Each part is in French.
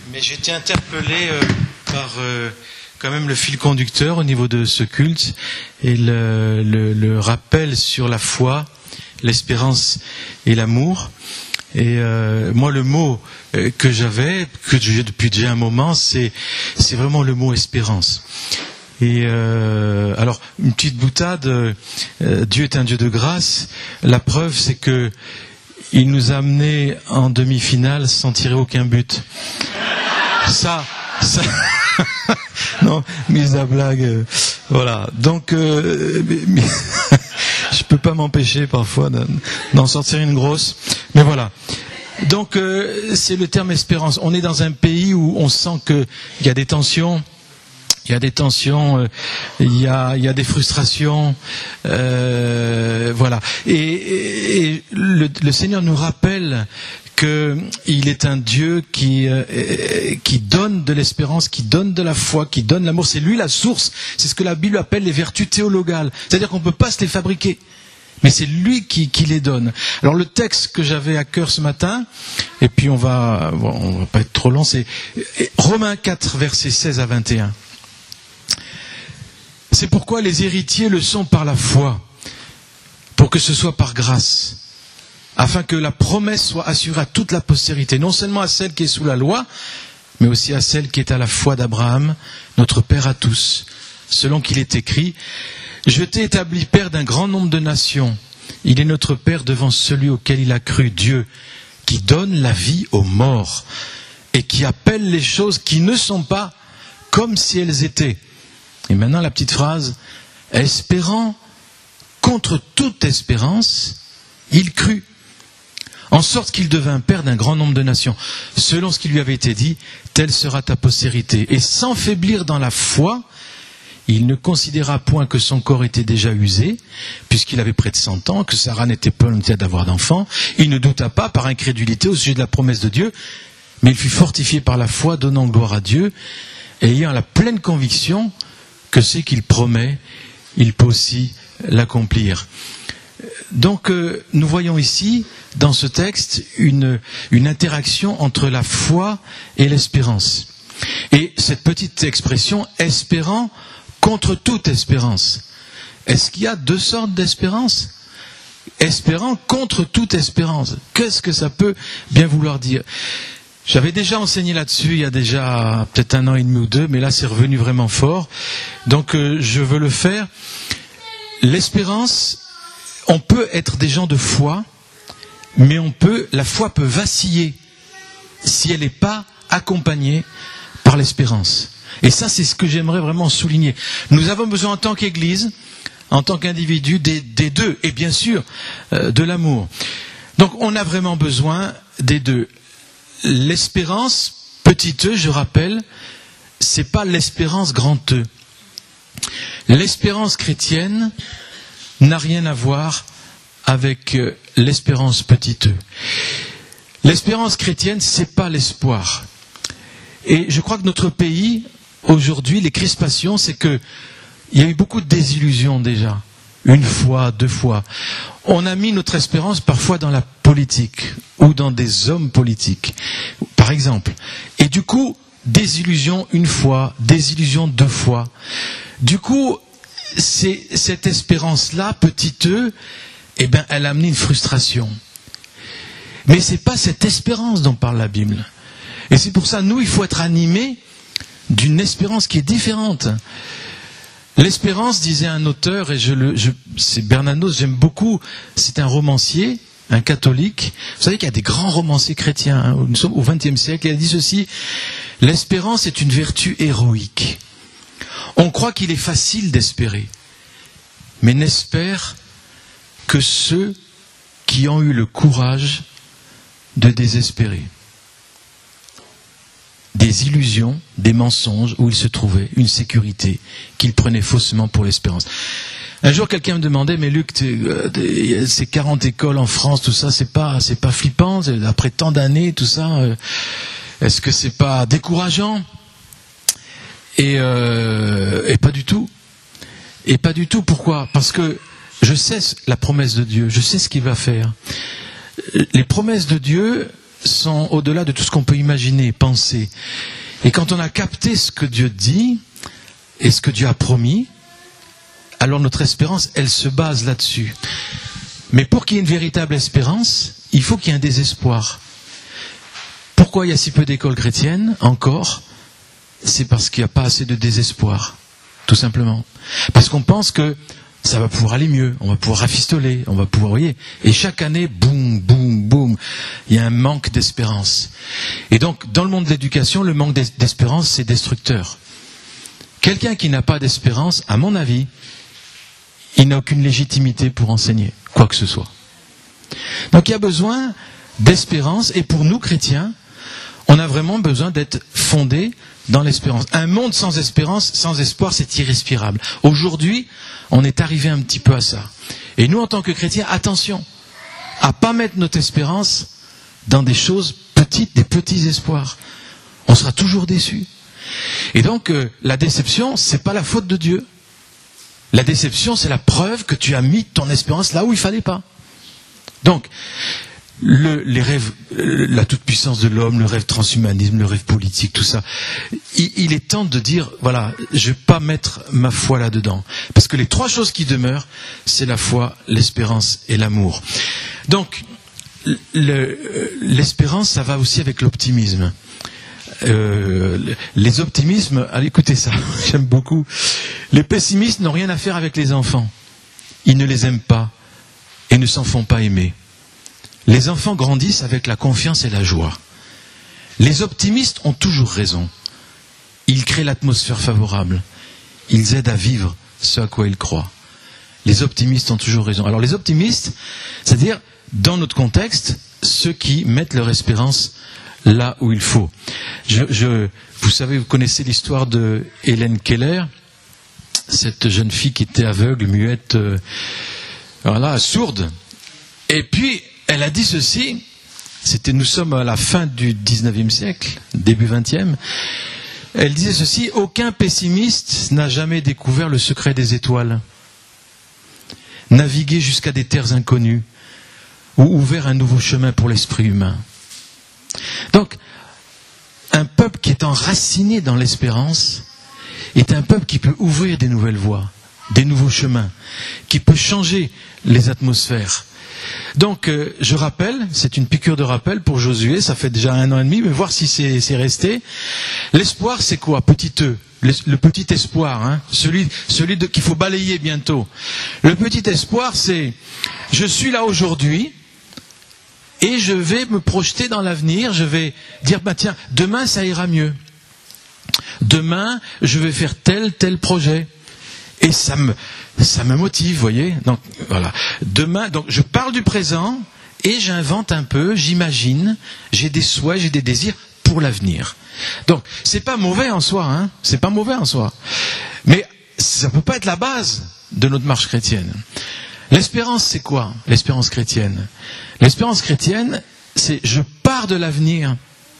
Mais j'ai été interpellé par quand même le fil conducteur au niveau de ce culte et le rappel sur la foi, l'espérance et l'amour. Et moi, le mot que j'ai depuis déjà un moment, c'est vraiment le mot espérance. Et alors, une petite boutade, Dieu est un Dieu de grâce. La preuve, c'est que il nous a amenés en demi-finale sans tirer aucun but. Ça non, mise à blague, voilà. Donc, je peux pas m'empêcher parfois d'en sortir une grosse, mais voilà. Donc, c'est le terme espérance. On est dans un pays où on sent qu'il y a des tensions. Il y a des tensions, il y a des frustrations, voilà. Et le Seigneur nous rappelle qu'il est un Dieu qui donne de l'espérance, qui donne de la foi, qui donne l'amour. C'est lui la source. C'est ce que la Bible appelle les vertus théologales. C'est-à-dire qu'on ne peut pas se les fabriquer. Mais c'est lui qui les donne. Alors le texte que j'avais à cœur ce matin, et puis on va pas être trop long, c'est Romains 4, versets 16 à 21. C'est pourquoi les héritiers le sont par la foi, pour que ce soit par grâce, afin que la promesse soit assurée à toute la postérité, non seulement à celle qui est sous la loi, mais aussi à celle qui est à la foi d'Abraham, notre Père à tous, selon qu'il est écrit, « Je t'ai établi Père d'un grand nombre de nations, il est notre Père devant celui auquel il a cru, Dieu, qui donne la vie aux morts, et qui appelle les choses qui ne sont pas comme si elles étaient. » Et maintenant la petite phrase, espérant contre toute espérance, il crut, en sorte qu'il devint père d'un grand nombre de nations, selon ce qui lui avait été dit, telle sera ta postérité. Et sans faiblir dans la foi, il ne considéra point que son corps était déjà usé, puisqu'il avait près de 100 ans, que Sarah n'était pas en état d'avoir d'enfant. Il ne douta pas par incrédulité au sujet de la promesse de Dieu, mais il fut fortifié par la foi, donnant gloire à Dieu, et ayant la pleine conviction que ce qu'il promet, il peut aussi l'accomplir. Donc, nous voyons ici, dans ce texte, une interaction entre la foi et l'espérance. Et cette petite expression, espérant contre toute espérance. Est-ce qu'il y a deux sortes d'espérance ? Espérant contre toute espérance. Qu'est-ce que ça peut bien vouloir dire ? J'avais déjà enseigné là-dessus il y a déjà peut-être 1 an et demi ou 2, mais là c'est revenu vraiment fort. Donc je veux le faire. L'espérance, on peut être des gens de foi, mais la foi peut vaciller si elle n'est pas accompagnée par l'espérance. Et ça, c'est ce que j'aimerais vraiment souligner. Nous avons besoin en tant qu'Église, en tant qu'individu, des deux, et bien sûr de l'amour. Donc on a vraiment besoin des deux. L'espérance, petit e, je rappelle, c'est pas l'espérance grand E. L'espérance chrétienne n'a rien à voir avec l'espérance petit e. L'espérance chrétienne, c'est pas l'espoir. Et je crois que notre pays, aujourd'hui, les crispations, c'est que il y a eu beaucoup de désillusions déjà. 1 fois, 2 fois. On a mis notre espérance parfois dans la politique ou dans des hommes politiques, par exemple. Et du coup, désillusion 1 fois, désillusion 2 fois. Du coup, c'est cette espérance-là, petit e, elle a amené une frustration. Mais c'est pas cette espérance dont parle la Bible. Et c'est pour ça, nous, il faut être animés d'une espérance qui est différente. L'espérance, disait un auteur, et c'est Bernanos, j'aime beaucoup, c'est un romancier, un catholique. Vous savez qu'il y a des grands romanciers chrétiens, hein, nous sommes au XXe siècle, il a dit ceci, l'espérance est une vertu héroïque. On croit qu'il est facile d'espérer, mais n'espère que ceux qui ont eu le courage de désespérer. Des illusions, des mensonges où il se trouvait, une sécurité qu'il prenait faussement pour l'espérance. Un jour, quelqu'un me demandait, mais Luc, ces 40 écoles en France, tout ça, c'est pas flippant, après tant d'années, tout ça, est-ce que c'est pas décourageant ? Et pas du tout. Et pas du tout, pourquoi ? Parce que je sais la promesse de Dieu, je sais ce qu'il va faire. Les promesses de Dieu, sont au-delà de tout ce qu'on peut imaginer, penser. Et quand on a capté ce que Dieu dit et ce que Dieu a promis, alors notre espérance, elle se base là-dessus. Mais pour qu'il y ait une véritable espérance, il faut qu'il y ait un désespoir. Pourquoi il y a si peu d'écoles chrétiennes encore ? C'est parce qu'il n'y a pas assez de désespoir, tout simplement. Parce qu'on pense que ça va pouvoir aller mieux, on va pouvoir rafistoler, on va pouvoir, voyez. Et chaque année, boum, boum, boum, il y a un manque d'espérance. Et donc, dans le monde de l'éducation, le manque d'espérance, c'est destructeur. Quelqu'un qui n'a pas d'espérance, à mon avis, il n'a aucune légitimité pour enseigner, quoi que ce soit. Donc il y a besoin d'espérance, et pour nous, chrétiens, on a vraiment besoin d'être fondés dans l'espérance. Un monde sans espérance, sans espoir, c'est irrespirable. Aujourd'hui, on est arrivé un petit peu à ça. Et nous, en tant que chrétiens, attention à ne pas mettre notre espérance dans des choses petites, des petits espoirs. On sera toujours déçus. Et donc, la déception, c'est pas la faute de Dieu. La déception, c'est la preuve que tu as mis ton espérance là où il fallait pas. Donc, les rêves, la toute-puissance de l'homme, le rêve transhumanisme, le rêve politique, tout ça, il est temps de dire, voilà, je ne vais pas mettre ma foi là-dedans. Parce que les trois choses qui demeurent, c'est la foi, l'espérance et l'amour. Donc, l'espérance, ça va aussi avec l'optimisme. Les optimismes, allez écoutez ça, j'aime beaucoup. Les pessimistes n'ont rien à faire avec les enfants. Ils ne les aiment pas et ne s'en font pas aimer. Les enfants grandissent avec la confiance et la joie. Les optimistes ont toujours raison. Ils créent l'atmosphère favorable. Ils aident à vivre ce à quoi ils croient. Les optimistes ont toujours raison. Alors les optimistes, c'est-à-dire, dans notre contexte, ceux qui mettent leur espérance là où il faut. Vous savez, vous connaissez l'histoire de Hélène Keller, cette jeune fille qui était aveugle, muette, sourde. Et puis, elle a dit ceci, nous sommes à la fin du 19e siècle, début 20e, elle disait ceci, aucun pessimiste n'a jamais découvert le secret des étoiles, navigué jusqu'à des terres inconnues, ou ouvert un nouveau chemin pour l'esprit humain. Donc, un peuple qui est enraciné dans l'espérance est un peuple qui peut ouvrir des nouvelles voies, des nouveaux chemins, qui peut changer les atmosphères. Donc, je rappelle, c'est une piqûre de rappel pour Josué, ça fait déjà 1 an et demi, mais voir si c'est resté. L'espoir, c'est quoi? Petit E, le petit espoir, hein, celui qu'il faut balayer bientôt. Le petit espoir, c'est, je suis là aujourd'hui, et je vais me projeter dans l'avenir, je vais dire, tiens, demain ça ira mieux. Demain, je vais faire tel projet. Et ça me motive, vous voyez. Donc, voilà. Demain, donc, je parle du présent, et j'invente un peu, j'imagine, j'ai des souhaits, j'ai des désirs pour l'avenir. Donc, c'est pas mauvais en soi, hein. C'est pas mauvais en soi. Mais, ça peut pas être la base de notre marche chrétienne. L'espérance, c'est quoi? L'espérance chrétienne. L'espérance chrétienne, c'est je pars de l'avenir.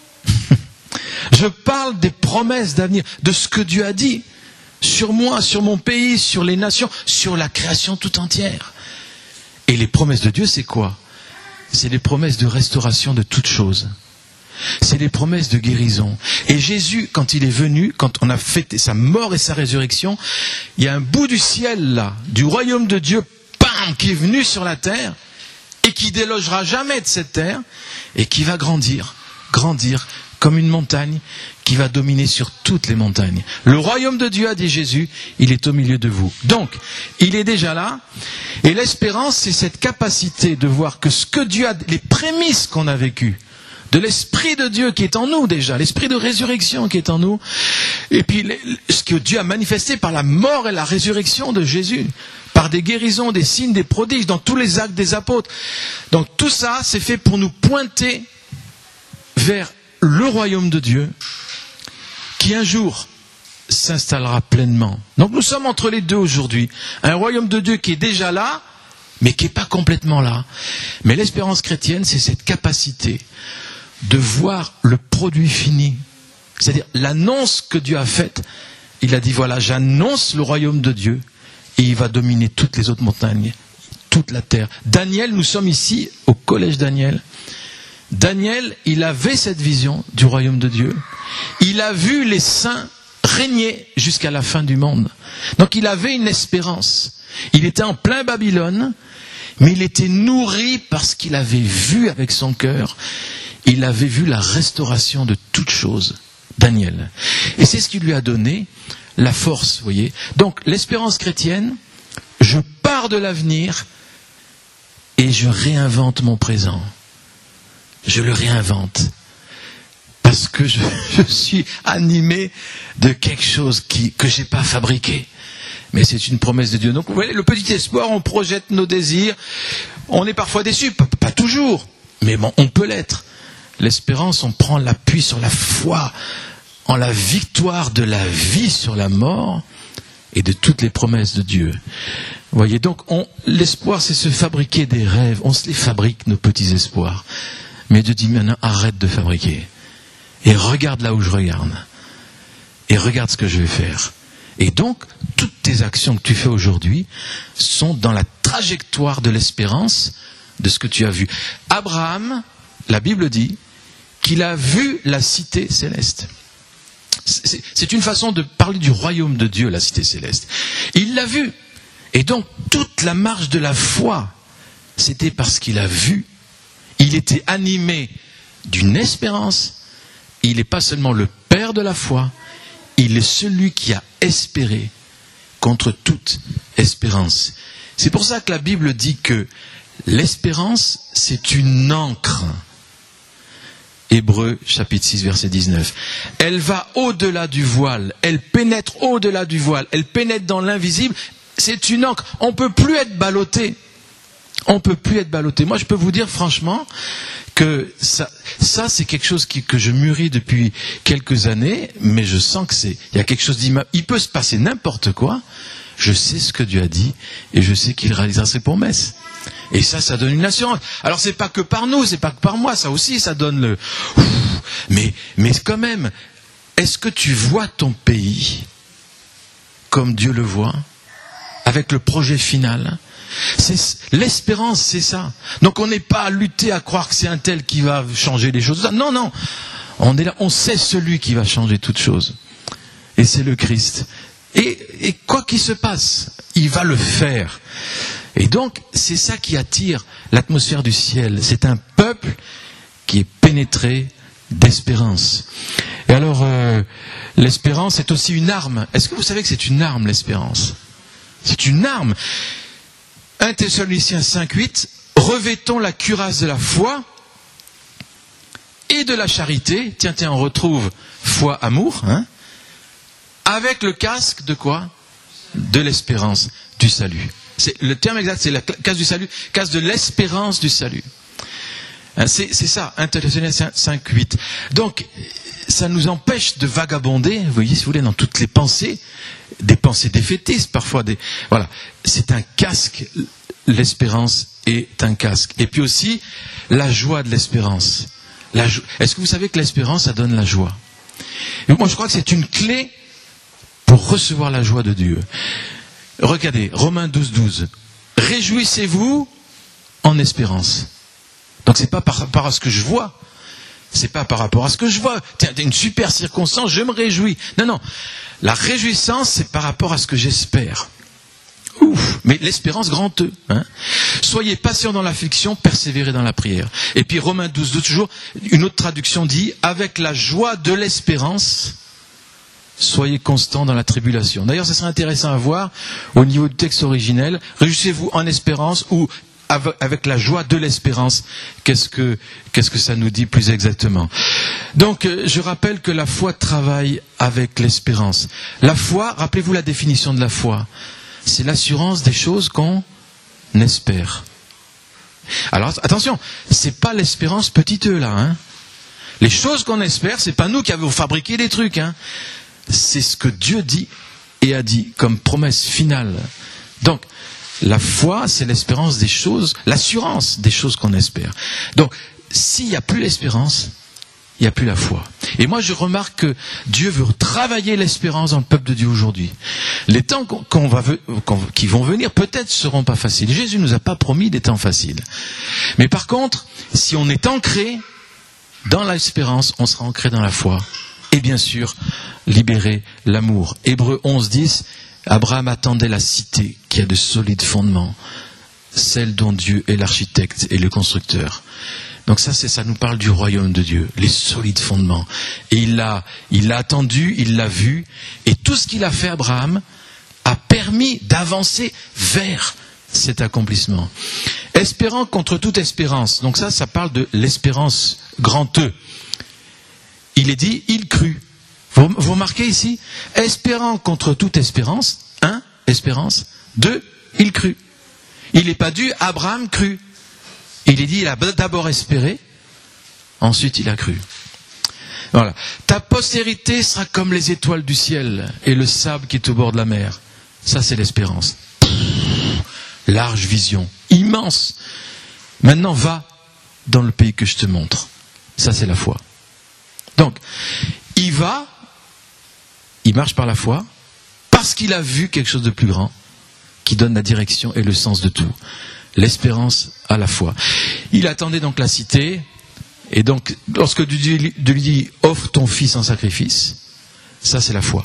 Je parle des promesses d'avenir, de ce que Dieu a dit sur moi, sur mon pays, sur les nations, sur la création tout entière. Et les promesses de Dieu, c'est quoi? C'est les promesses de restauration de toutes choses. C'est les promesses de guérison. Et Jésus, quand il est venu, quand on a fêté sa mort et sa résurrection, il y a un bout du ciel là, du royaume de Dieu, qui est venu sur la terre et qui délogera jamais de cette terre et qui va grandir comme une montagne qui va dominer sur toutes les montagnes. Le royaume de Dieu, a dit Jésus, il est au milieu de vous. Donc, il est déjà là, et l'espérance, c'est cette capacité de voir que ce que Dieu a, les prémices qu'on a vécues, de l'Esprit de Dieu qui est en nous déjà, l'Esprit de résurrection qui est en nous, et puis ce que Dieu a manifesté par la mort et la résurrection de Jésus, par des guérisons, des signes, des prodiges, dans tous les actes des apôtres. Donc tout ça, c'est fait pour nous pointer vers le royaume de Dieu, qui un jour s'installera pleinement. Donc nous sommes entre les deux aujourd'hui. Un royaume de Dieu qui est déjà là, mais qui n'est pas complètement là. Mais l'espérance chrétienne, c'est cette capacité de voir le produit fini. C'est-à-dire l'annonce que Dieu a faite. Il a dit, voilà, j'annonce le royaume de Dieu et il va dominer toutes les autres montagnes, toute la terre. Daniel, nous sommes ici au collège Daniel. Daniel, il avait cette vision du royaume de Dieu. Il a vu les saints régner jusqu'à la fin du monde. Donc il avait une espérance. Il était en plein Babylone, mais il était nourri parce qu'il avait vu avec son cœur. Il avait vu la restauration de toutes choses. Daniel. Et c'est ce qui lui a donné la force, vous voyez. Donc l'espérance chrétienne, je pars de l'avenir et je réinvente mon présent. Je le réinvente. Parce que je suis animé de quelque chose que je n'ai pas fabriqué. Mais c'est une promesse de Dieu. Donc vous voyez, le petit espoir, on projette nos désirs. On est parfois déçu, pas toujours. Mais bon, on peut l'être. L'espérance, on prend l'appui sur la foi, en la victoire de la vie sur la mort et de toutes les promesses de Dieu. Vous voyez, donc l'espoir, c'est se fabriquer des rêves. On se les fabrique, nos petits espoirs. Mais Dieu dit maintenant, arrête de fabriquer. Et regarde là où je regarde. Et regarde ce que je vais faire. Et donc, toutes tes actions que tu fais aujourd'hui sont dans la trajectoire de l'espérance de ce que tu as vu. Abraham, la Bible dit, qu'il a vu la cité céleste. C'est une façon de parler du royaume de Dieu, la cité céleste. Il l'a vu. Et donc, toute la marche de la foi, c'était parce qu'il a vu. Il était animé d'une espérance. Il n'est pas seulement le père de la foi, il est celui qui a espéré contre toute espérance. C'est pour ça que la Bible dit que l'espérance, c'est une ancre. Hébreux chapitre 6 verset 19. Elle va au-delà du voile, elle pénètre au-delà du voile, elle pénètre dans l'invisible. C'est une ancre. On ne peut plus être ballotté. On ne peut plus être ballotté. Moi, je peux vous dire franchement que ça c'est quelque chose que je mûris depuis quelques années, mais je sens que il y a quelque chose d'immense. Il peut se passer n'importe quoi. Je sais ce que Dieu a dit et je sais qu'il réalisera ses promesses. Et ça donne une assurance. Alors c'est pas que par nous, c'est pas que par moi, ça aussi, ça donne le... Mais quand même, est-ce que tu vois ton pays comme Dieu le voit, avec le projet final ? L'espérance, c'est ça. Donc on n'est pas à lutter à croire que c'est un tel qui va changer les choses. Non, non. On est là, on sait celui qui va changer toutes choses. Et c'est le Christ. Et quoi qu'il se passe, il va le faire. Et donc, c'est ça qui attire l'atmosphère du ciel. C'est un peuple qui est pénétré d'espérance. Et alors, l'espérance est aussi une arme. Est-ce que vous savez que c'est une arme, l'espérance ? C'est une arme. 1 Thessaloniciens 5:8, revêtons la cuirasse de la foi et de la charité. Tiens, on retrouve foi, amour, avec le casque de quoi ? De l'espérance du salut. Le terme exact, c'est la casque du salut, casque de l'espérance du salut. C'est ça, 1 Thessaloniciens 5:8. Donc, ça nous empêche de vagabonder, vous voyez, si vous voulez, dans toutes les pensées, des pensées défaitistes, parfois voilà. C'est un casque, l'espérance est un casque. Et puis aussi, la joie de l'espérance. Est-ce que vous savez que l'espérance, ça donne la joie ? Et moi, je crois que c'est une clé pour recevoir la joie de Dieu. Regardez, Romains 12:12. Réjouissez-vous en espérance. Donc c'est pas par rapport à ce que je vois. C'est pas par rapport à ce que je vois. Tiens, une super circonstance, je me réjouis. Non, non. La réjouissance, c'est par rapport à ce que j'espère. Ouf, mais l'espérance grand E. Soyez patients dans l'affliction, persévérez dans la prière. Et puis Romains 12:12 toujours, une autre traduction dit, avec la joie de l'espérance, soyez constants dans la tribulation. D'ailleurs, ça serait intéressant à voir au niveau du texte originel. Réjouissez-vous en espérance ou avec la joie de l'espérance. Qu'est-ce que ça nous dit plus exactement ? Donc, je rappelle que la foi travaille avec l'espérance. La foi, rappelez-vous la définition de la foi. C'est l'assurance des choses qu'on espère. Alors, attention, c'est pas l'espérance petit e là. Les choses qu'on espère, c'est pas nous qui avons fabriqué des trucs. C'est ce que Dieu dit et a dit comme promesse finale. Donc, la foi, c'est l'espérance des choses, l'assurance des choses qu'on espère. Donc, s'il n'y a plus l'espérance, il n'y a plus la foi. Et moi, je remarque que Dieu veut travailler l'espérance dans le peuple de Dieu aujourd'hui. Les temps qui vont venir, peut-être, ne seront pas faciles. Jésus ne nous a pas promis des temps faciles. Mais par contre, si on est ancré, dans l'espérance, on sera ancré dans la foi. Et bien sûr, libérer l'amour. Hébreux 11:10, Abraham attendait la cité qui a de solides fondements, celle dont Dieu est l'architecte et le constructeur. Donc ça nous parle du royaume de Dieu, les solides fondements. Et il l'a attendu, il l'a vu, et tout ce qu'il a fait, Abraham, a permis d'avancer vers cet accomplissement. Espérant contre toute espérance. Donc ça parle de l'espérance, grand E. Il est dit, il crut. Vous remarquez ici, espérant contre toute espérance, 1, espérance, 2, il crut. Il n'est pas dû, Abraham crut. Il est dit, il a d'abord espéré, ensuite il a cru. Voilà. Ta postérité sera comme les étoiles du ciel et le sable qui est au bord de la mer. Ça, c'est l'espérance. Large vision, immense. Maintenant, va dans le pays que je te montre. Ça, c'est la foi. Donc, il marche par la foi, parce qu'il a vu quelque chose de plus grand, qui donne la direction et le sens de tout. L'espérance à la foi. Il attendait donc la cité, et donc, lorsque Dieu lui dit, offre ton fils en sacrifice, ça c'est la foi.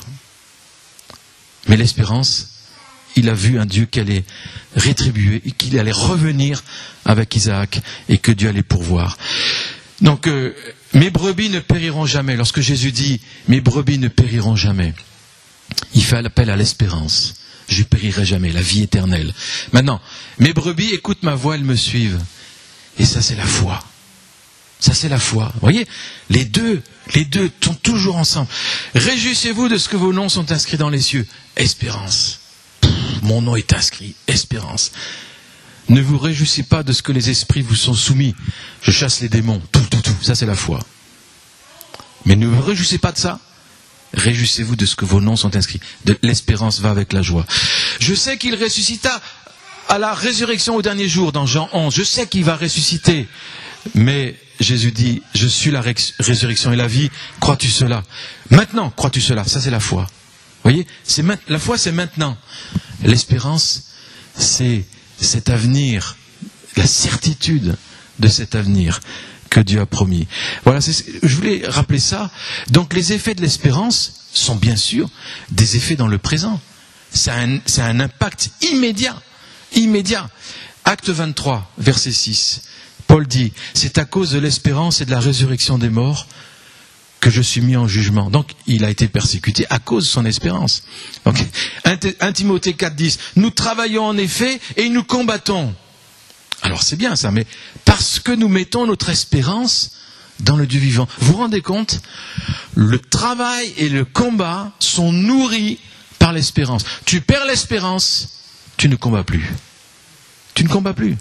Mais l'espérance, il a vu un Dieu qui allait rétribuer, et qu'il allait revenir avec Isaac, et que Dieu allait pourvoir. Donc, mes brebis ne périront jamais. Lorsque Jésus dit, mes brebis ne périront jamais, il fait appel à l'espérance. Je ne périrai jamais, la vie éternelle. Maintenant, mes brebis écoutent ma voix, elles me suivent. Et ça, c'est la foi. Ça, c'est la foi. Vous voyez, les deux sont toujours ensemble. Réjouissez-vous de ce que vos noms sont inscrits dans les cieux. Espérance. Mon nom est inscrit. Espérance. Ne vous réjouissez pas de ce que les esprits vous sont soumis. Je chasse les démons. Tout. Ça, c'est la foi. Mais ne vous réjouissez pas de ça. Réjouissez-vous de ce que vos noms sont inscrits. L'espérance va avec la joie. Je sais qu'il ressuscita à la résurrection au dernier jour, dans Jean 11. Je sais qu'il va ressusciter. Mais Jésus dit, je suis la résurrection et la vie. Crois-tu cela? Maintenant, crois-tu cela? Ça, c'est la foi. Vous voyez, la foi, c'est maintenant. L'espérance, c'est cet avenir, la certitude de cet avenir que Dieu a promis. Voilà, je voulais rappeler ça. Donc les effets de l'espérance sont bien sûr des effets dans le présent. C'est un impact immédiat. Acte 23, verset 6. Paul dit, c'est à cause de l'espérance et de la résurrection des morts que je suis mis en jugement. Donc, il a été persécuté à cause de son espérance. Donc, 1 Timothée 4,10, nous travaillons en effet et nous combattons. Alors, c'est bien ça, mais parce que nous mettons notre espérance dans le Dieu vivant. Vous vous rendez compte? Le travail et le combat sont nourris par l'espérance. Tu perds l'espérance, tu ne combats plus. Tu ne combats plus.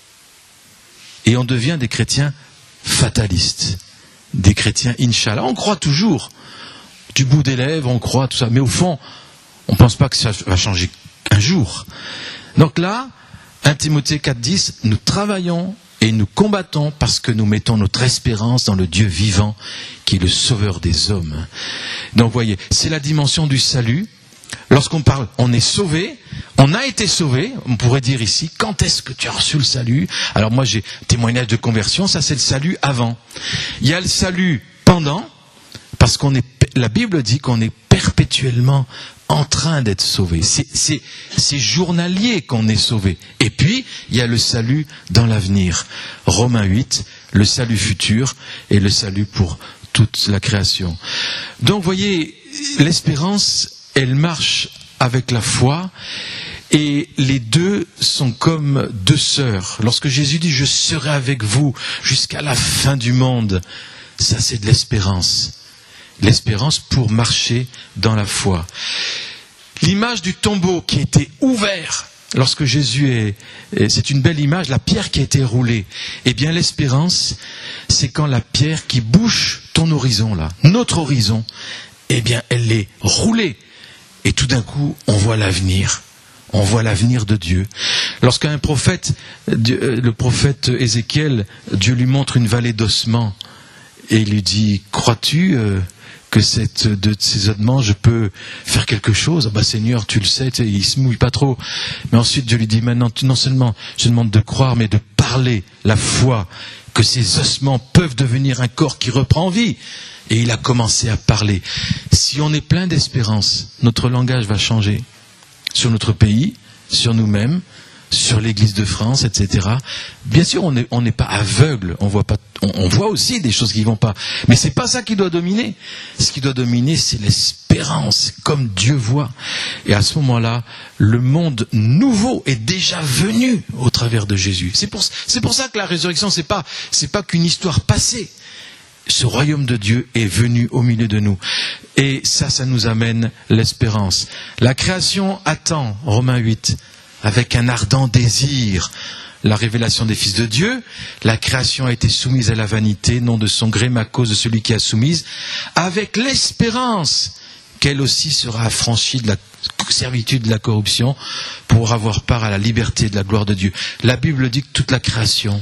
Et on devient des chrétiens fatalistes. Des chrétiens Inch'Allah. On croit toujours. Du bout des lèvres, on croit tout ça. Mais au fond, on ne pense pas que ça va changer un jour. Donc là, 1 Timothée 4,10, nous travaillons et nous combattons parce que nous mettons notre espérance dans le Dieu vivant qui est le sauveur des hommes. Donc vous voyez, c'est la dimension du salut. Lorsqu'on parle, on est sauvé, on a été sauvé, on pourrait dire ici, quand est-ce que tu as reçu le salut? Alors moi j'ai témoignage de conversion, ça c'est le salut avant. Il y a le salut pendant, parce la Bible dit qu'on est perpétuellement en train d'être sauvé. C'est journalier qu'on est sauvé. Et puis, il y a le salut dans l'avenir. Romains 8, le salut futur et le salut pour toute la création. Donc, vous voyez, l'espérance, elle marche avec la foi et les deux sont comme deux sœurs. Lorsque Jésus dit « Je serai avec vous jusqu'à la fin du monde », ça c'est de l'espérance. L'espérance pour marcher dans la foi. L'image du tombeau qui a été ouvert lorsque Jésus c'est une belle image, la pierre qui a été roulée. Eh bien l'espérance, c'est quand la pierre qui bouche ton horizon là, notre horizon, eh bien elle est roulée. Et tout d'un coup, on voit l'avenir. On voit l'avenir de Dieu. Lorsqu'un prophète, le prophète Ézéchiel, Dieu lui montre une vallée d'ossements et il lui dit, crois-tu que de ces odements, je peux faire quelque chose. Ah bah Seigneur, tu le sais, il se mouille pas trop. Mais ensuite, je lui dis maintenant, non seulement je demande de croire, mais de parler la foi, que ces ossements peuvent devenir un corps qui reprend vie. Et il a commencé à parler. Si on est plein d'espérance, notre langage va changer. Sur notre pays, sur nous-mêmes, sur l'Église de France, etc. Bien sûr, on n'est pas aveugle, on voit aussi des choses qui ne vont pas. Mais c'est pas ça qui doit dominer. Ce qui doit dominer, c'est l'espérance, comme Dieu voit. Et à ce moment-là, le monde nouveau est déjà venu au travers de Jésus. C'est pour ça que la résurrection, c'est pas qu'une histoire passée. Ce royaume de Dieu est venu au milieu de nous. Et ça nous amène l'espérance. La création attend, Romains 8, avec un ardent désir, la révélation des fils de Dieu. La création a été soumise à la vanité, non de son gré, mais à cause de celui qui a soumise, avec l'espérance qu'elle aussi sera affranchie de la servitude de la corruption pour avoir part à la liberté de la gloire de Dieu. La Bible dit que toute la création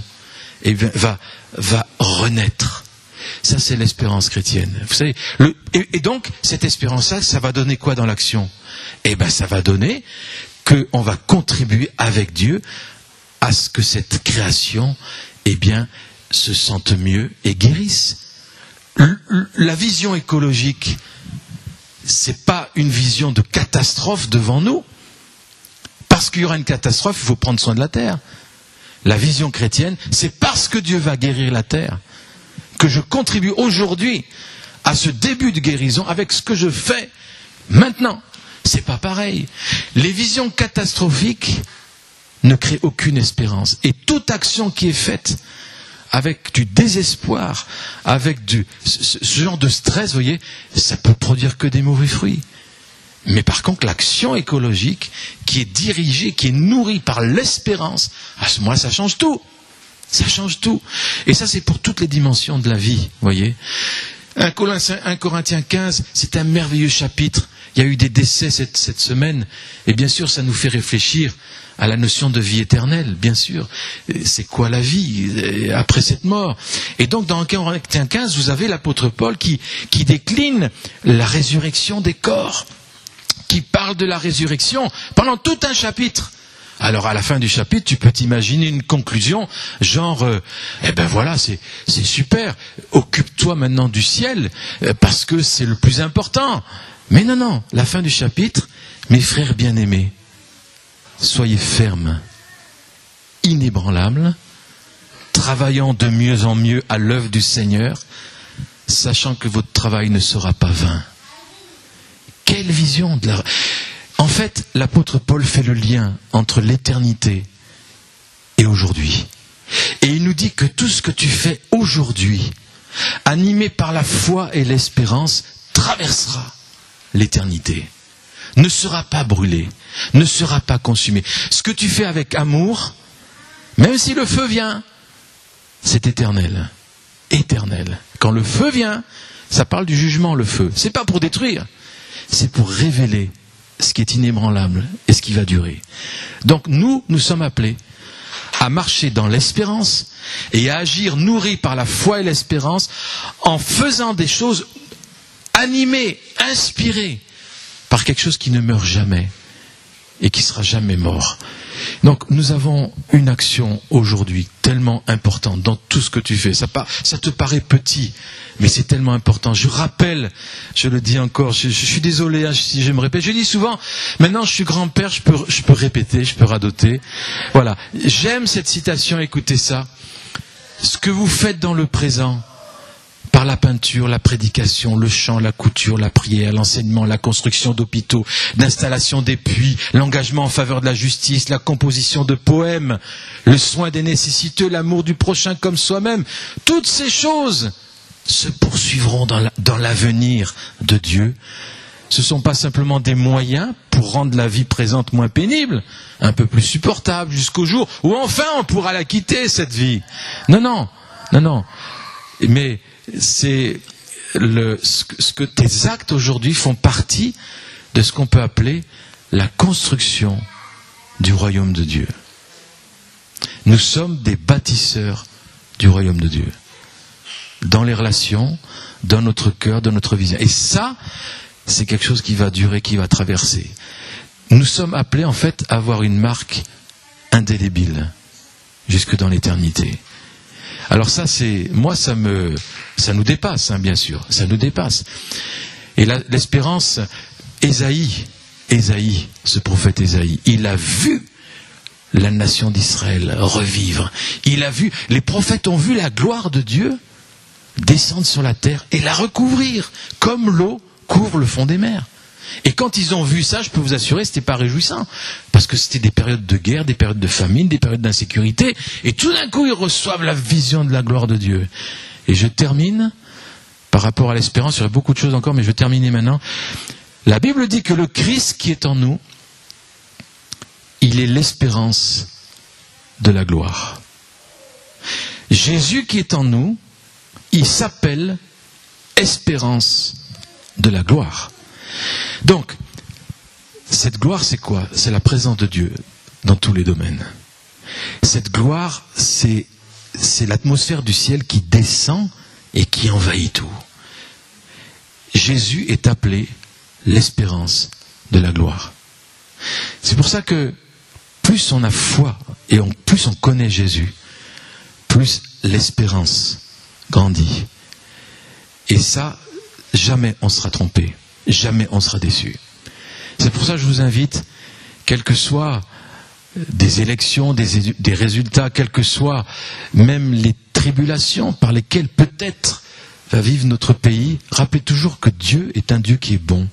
va renaître. Ça, c'est l'espérance chrétienne. Vous savez, et donc, cette espérance-là, ça va donner quoi dans l'action? Eh bien, ça va donner qu'on va contribuer avec Dieu à ce que cette création, se sente mieux et guérisse. La vision écologique, c'est pas une vision de catastrophe devant nous. Parce qu'il y aura une catastrophe, il faut prendre soin de la terre. La vision chrétienne, c'est parce que Dieu va guérir la terre que je contribue aujourd'hui à ce début de guérison avec ce que je fais maintenant. C'est pas pareil. Les visions catastrophiques ne créent aucune espérance. Et toute action qui est faite avec du désespoir, avec ce genre de stress, vous voyez, ça peut produire que des mauvais fruits. Mais par contre, l'action écologique qui est dirigée, qui est nourrie par l'espérance, à ce moment-là, ça change tout. Ça change tout. Et ça, c'est pour toutes les dimensions de la vie, vous voyez. 1 Corinthiens 15, c'est un merveilleux chapitre. Il y a eu des décès cette semaine. Et bien sûr, ça nous fait réfléchir à la notion de vie éternelle, bien sûr. C'est quoi la vie après cette mort? Et donc, dans 1 Corinthiens 15, vous avez l'apôtre Paul qui décline la résurrection des corps, qui parle de la résurrection pendant tout un chapitre. Alors à la fin du chapitre, tu peux t'imaginer une conclusion, genre, voilà, c'est super, occupe-toi maintenant du ciel, parce que c'est le plus important. Mais non, la fin du chapitre, mes frères bien-aimés, soyez fermes, inébranlables, travaillant de mieux en mieux à l'œuvre du Seigneur, sachant que votre travail ne sera pas vain. Quelle vision de la... En fait, l'apôtre Paul fait le lien entre l'éternité et aujourd'hui. Et il nous dit que tout ce que tu fais aujourd'hui, animé par la foi et l'espérance, traversera l'éternité. Ne sera pas brûlé, ne sera pas consumé. Ce que tu fais avec amour, même si le feu vient, c'est éternel. Éternel. Quand le feu vient, ça parle du jugement, le feu. C'est pas pour détruire, c'est pour révéler ce qui est inébranlable et ce qui va durer. Donc nous sommes appelés à marcher dans l'espérance et à agir nourris par la foi et l'espérance en faisant des choses animées, inspirées par quelque chose qui ne meurt jamais et qui sera jamais mort. Donc nous avons une action aujourd'hui tellement importante dans tout ce que tu fais. Ça te paraît petit, mais c'est tellement important. Je rappelle, je le dis encore, je suis désolé si je me répète. Je dis souvent, maintenant je suis grand-père, je peux répéter, je peux radoter. Voilà, j'aime cette citation, écoutez ça. Ce que vous faites dans le présent, par la peinture, la prédication, le chant, la couture, la prière, l'enseignement, la construction d'hôpitaux, d'installations des puits, l'engagement en faveur de la justice, la composition de poèmes, le soin des nécessiteux, l'amour du prochain comme soi-même. Toutes ces choses se poursuivront dans l'avenir de Dieu. Ce ne sont pas simplement des moyens pour rendre la vie présente moins pénible, un peu plus supportable jusqu'au jour où enfin on pourra la quitter, cette vie. Non. Mais c'est ce que tes actes aujourd'hui font partie de ce qu'on peut appeler la construction du royaume de Dieu. Nous sommes des bâtisseurs du royaume de Dieu. dans les relations, dans notre cœur, dans notre vision. Et ça, c'est quelque chose qui va durer, qui va traverser. Nous sommes appelés en fait à avoir une marque indélébile jusque dans l'éternité. Alors ça, ça nous dépasse, bien sûr, ça nous dépasse. Et l'espérance, Ésaïe, ce prophète Ésaïe, il a vu la nation d'Israël revivre. Les prophètes ont vu la gloire de Dieu descendre sur la terre et la recouvrir, comme l'eau couvre le fond des mers. Et quand ils ont vu ça, je peux vous assurer, c'était pas réjouissant. Parce que c'était des périodes de guerre, des périodes de famine, des périodes d'insécurité. Et tout d'un coup, ils reçoivent la vision de la gloire de Dieu. Et je termine, par rapport à l'espérance, il y aurait beaucoup de choses encore, mais je vais terminer maintenant. La Bible dit que le Christ qui est en nous, il est l'espérance de la gloire. Jésus qui est en nous, il s'appelle espérance de la gloire. Donc, cette gloire, c'est quoi? C'est la présence de Dieu dans tous les domaines. Cette gloire, c'est l'atmosphère du ciel qui descend et qui envahit tout. Jésus est appelé l'espérance de la gloire. C'est pour ça que plus on a foi et plus on connaît Jésus, plus l'espérance grandit. Et ça, jamais on sera trompé. Jamais on sera déçu. C'est pour ça que je vous invite, quelles que soient des élections, des résultats, quelles que soient même les tribulations par lesquelles peut-être va vivre notre pays, rappelez toujours que Dieu est un Dieu qui est bon.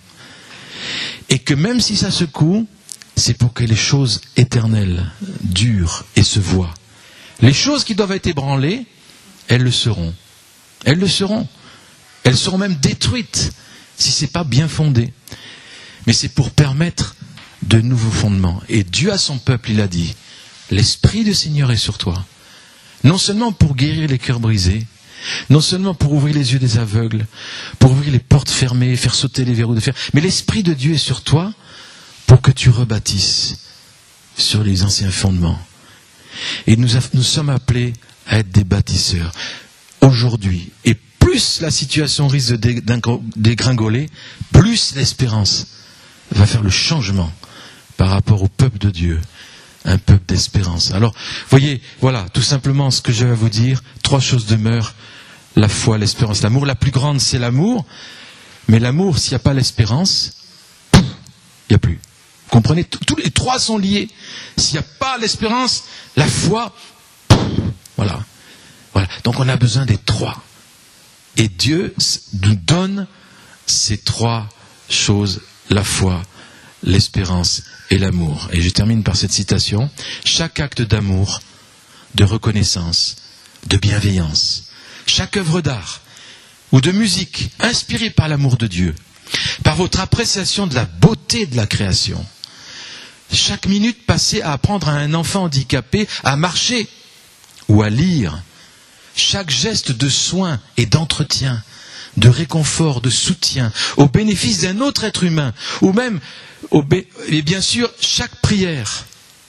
Et que même si ça secoue, c'est pour que les choses éternelles durent et se voient. Les choses qui doivent être ébranlées, elles le seront. Elles le seront. Elles seront même détruites si ce n'est pas bien fondé. Mais c'est pour permettre de nouveaux fondements. Et Dieu à son peuple, il a dit, l'Esprit du Seigneur est sur toi. Non seulement pour guérir les cœurs brisés, non seulement pour ouvrir les yeux des aveugles, pour ouvrir les portes fermées, faire sauter les verrous de fer, mais l'Esprit de Dieu est sur toi pour que tu rebâtisses sur les anciens fondements. Et nous sommes appelés à être des bâtisseurs. Aujourd'hui, et plus la situation risque de dégringoler, plus l'espérance va faire le changement par rapport au peuple de Dieu, un peuple d'espérance. Alors, voyez, voilà, tout simplement ce que je vais vous dire, 3 choses demeurent, la foi, l'espérance, l'amour. La plus grande, c'est l'amour, mais l'amour, s'il n'y a pas l'espérance, il n'y a plus. Vous comprenez, tous les 3 sont liés. S'il n'y a pas l'espérance, la foi, voilà. Donc on a besoin des 3. Et Dieu nous donne ces 3 choses, la foi, l'espérance et l'amour. Et je termine par cette citation. Chaque acte d'amour, de reconnaissance, de bienveillance, chaque œuvre d'art ou de musique inspirée par l'amour de Dieu, par votre appréciation de la beauté de la création, chaque minute passée à apprendre à un enfant handicapé à marcher ou à lire, chaque geste de soin et d'entretien, de réconfort, de soutien, au bénéfice d'un autre être humain, ou même, et bien sûr, chaque prière,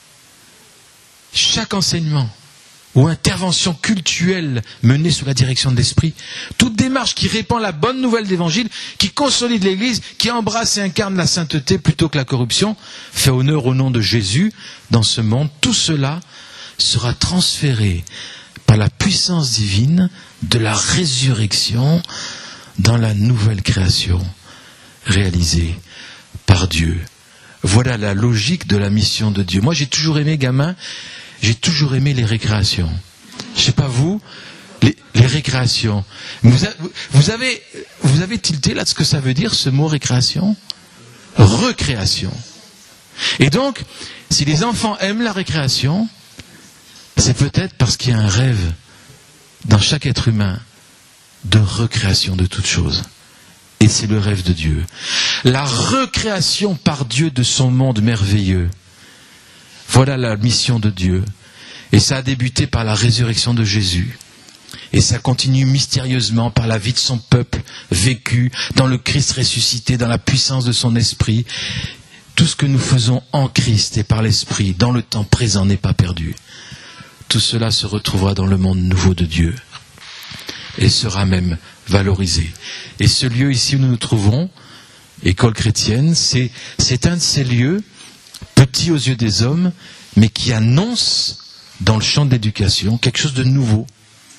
chaque enseignement, ou intervention cultuelle menée sous la direction de l'Esprit, toute démarche qui répand la bonne nouvelle d'Évangile, qui consolide l'Église, qui embrasse et incarne la sainteté plutôt que la corruption, fait honneur au nom de Jésus dans ce monde, tout cela sera transféré par la puissance divine de la résurrection dans la nouvelle création réalisée par Dieu. Voilà la logique de la mission de Dieu. Moi, j'ai toujours aimé, gamin, j'ai toujours aimé les récréations. Je ne sais pas vous, les récréations. Vous avez tilté là de ce que ça veut dire, ce mot récréation? Recréation. Et donc, si les enfants aiment la récréation, c'est peut-être parce qu'il y a un rêve dans chaque être humain de recréation de toutes choses. Et c'est le rêve de Dieu. La recréation par Dieu de son monde merveilleux. Voilà la mission de Dieu. Et ça a débuté par la résurrection de Jésus. Et ça continue mystérieusement par la vie de son peuple vécu dans le Christ ressuscité, dans la puissance de son esprit. Tout ce que nous faisons en Christ et par l'esprit, dans le temps présent, n'est pas perdu. Tout cela se retrouvera dans le monde nouveau de Dieu. et sera même valorisé. Et ce lieu ici où nous nous trouvons, école chrétienne, c'est un de ces lieux, petits aux yeux des hommes, mais qui annonce dans le champ de l'éducation quelque chose de nouveau. Voyez ?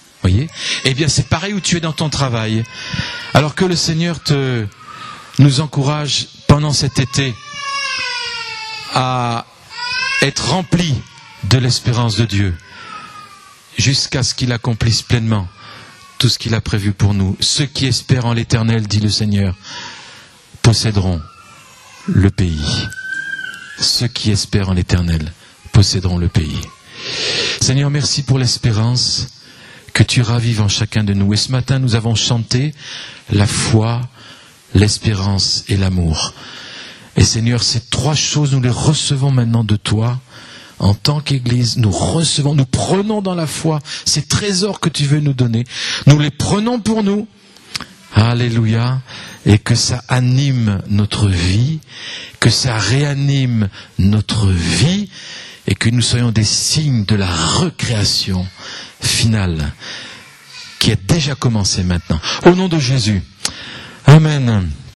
Eh bien, c'est pareil où tu es dans ton travail. Alors que le Seigneur nous encourage pendant cet été à être remplis de l'espérance de Dieu, jusqu'à ce qu'il accomplisse pleinement tout ce qu'il a prévu pour nous. Ceux qui espèrent en l'Éternel, dit le Seigneur, posséderont le pays. Ceux qui espèrent en l'Éternel posséderont le pays. Seigneur, merci pour l'espérance que tu ravives en chacun de nous. Et ce matin, nous avons chanté la foi, l'espérance et l'amour. Et Seigneur, ces trois choses, nous les recevons maintenant de toi. En tant qu'Église, nous recevons, nous prenons dans la foi ces trésors que tu veux nous donner. Nous les prenons pour nous. Alléluia. Et que ça anime notre vie, que ça réanime notre vie, et que nous soyons des signes de la recréation finale qui a déjà commencé maintenant. Au nom de Jésus. Amen.